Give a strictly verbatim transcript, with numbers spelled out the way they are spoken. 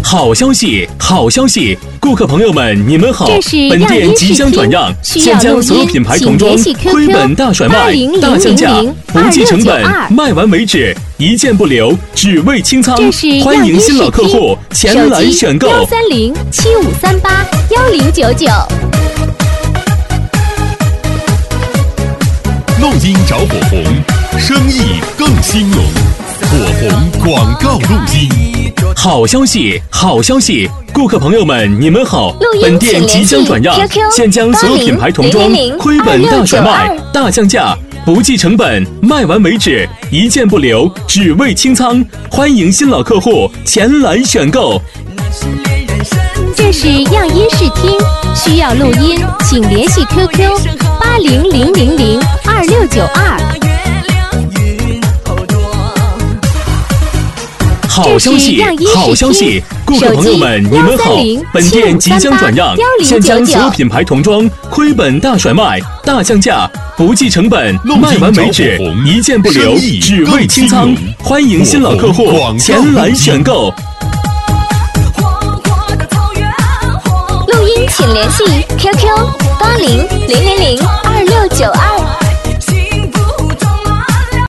好消息，好消息！顾客朋友们，你们好！本本店即将转让，现将所有品牌童装亏本大甩卖，大降价，不计成本，卖完为止，一件不留，只为清仓。欢迎新老客户前来选购。 幺三零七五三八幺零九九。 录音找火红，生意更兴隆。火红广告录音。 好消息，好消息！顾客朋友们，你们好！本店即将转让，现将所有品牌童装亏本大甩卖，大降价，不计成本，卖完为止，一件不留，只为清仓。欢迎新老客户前来选购。 这是样音视听，需要录音，请联系 Q Q 八零零零零二六九二。 好消息，好消息！顾客朋友们，你们好！本店即将转让，现将所有品牌童装亏本大甩卖，大降价，不计成本，卖完为止，一件不留，只为清仓。欢迎新老客户前来选购。 录音请联系 Q Q 八零零零零二六九二。